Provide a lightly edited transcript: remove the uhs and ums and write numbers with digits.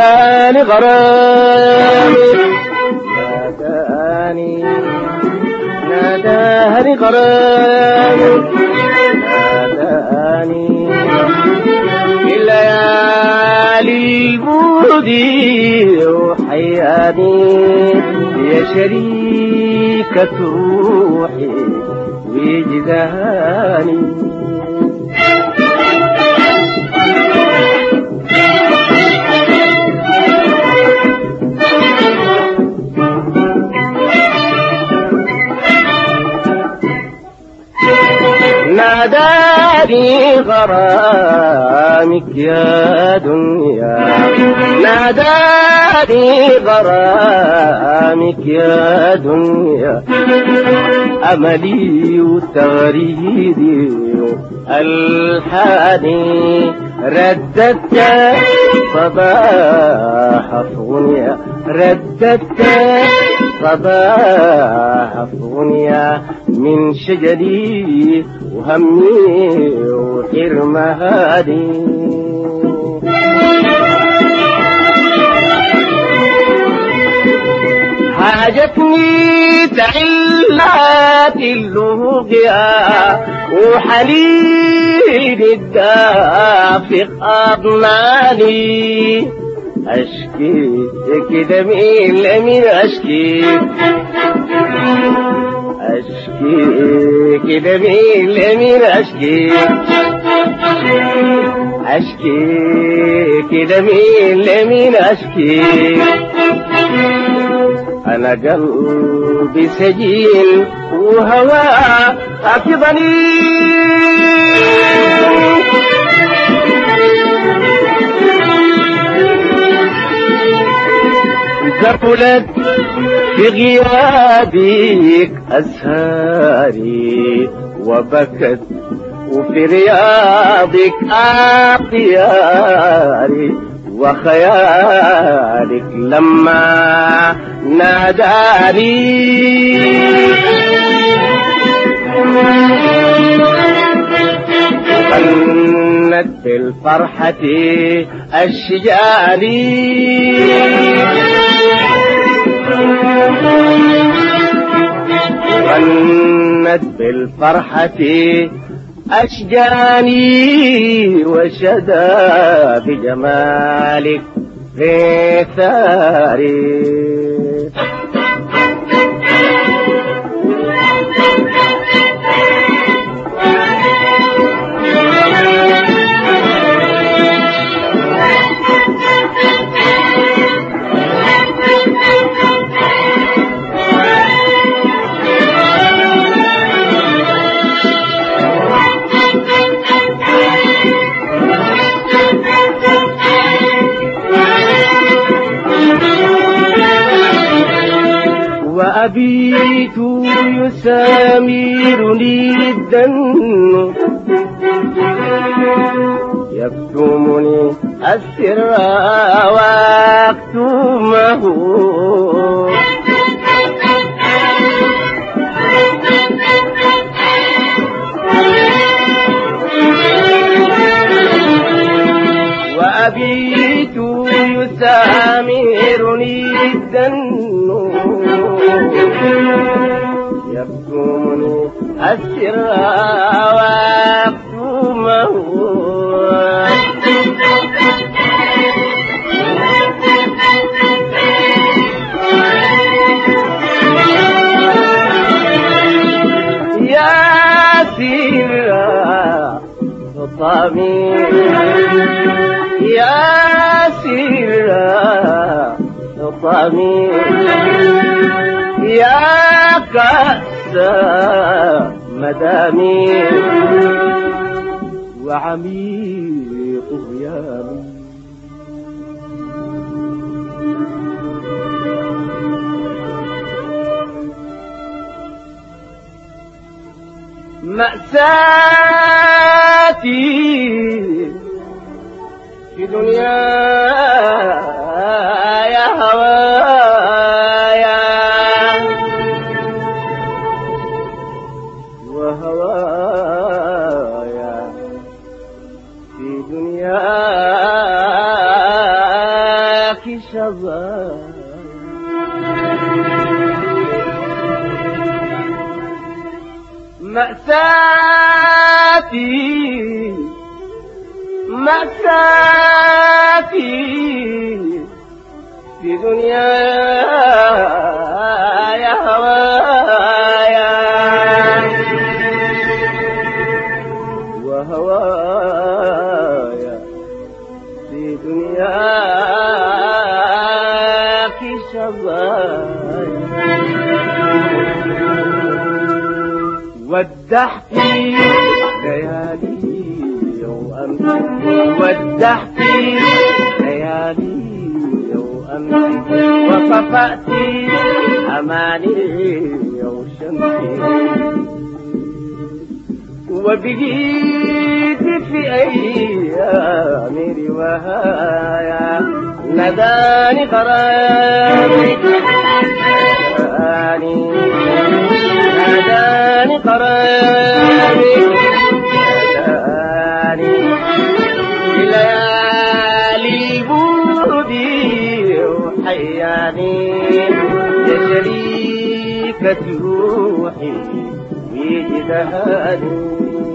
ناداني غرامي ناداني غرامي ناداني في الليالي البودي وحياني يا شريكة روحي وجداني ناداني غرامك يا دنيا ناداني غرامك يا دنيا أملي وتغريدي ألحاني رددت صباح الدنيا رددت صباح الدنيا من شجري وهمي وحرماني حاجتني تعلات اللوقيا وحنين الدافق أضناني أشكي كده من أشكي أشكي كده من أشكي أشكي كده من أشكي أنا قلبي سجين وهواه أكبني زفلت في غيابك أسهاري وبكت وفي رياضك أطياري وخيالك لما ناداني غنت بالفرحة أشجاري غنت بالفرحة أشجاني وشدى بجمالك في ثاري وأبيت يسامرني الدن يكتمني السر واكتمه وأبيت يسامرني الدن يكتمني السر واكتمه يا سر خطامي يا سر خطامي يا كأس مدامي وعميق غيامي مأساتي في دنيا يا هوايا وهوايا في دنياك مأساتي مأساتي في دنياي هوايا وهوايا في دنياك شظايا ودحتي ليالي وأمسي ودحتي ليالي وأمسي وصفأتي أماني وشمسي وبقيت في أيامي رواية نداني غرامي ناداني غرامي ناداني ليالي البودي وحياني يا شريكة روحي وجداني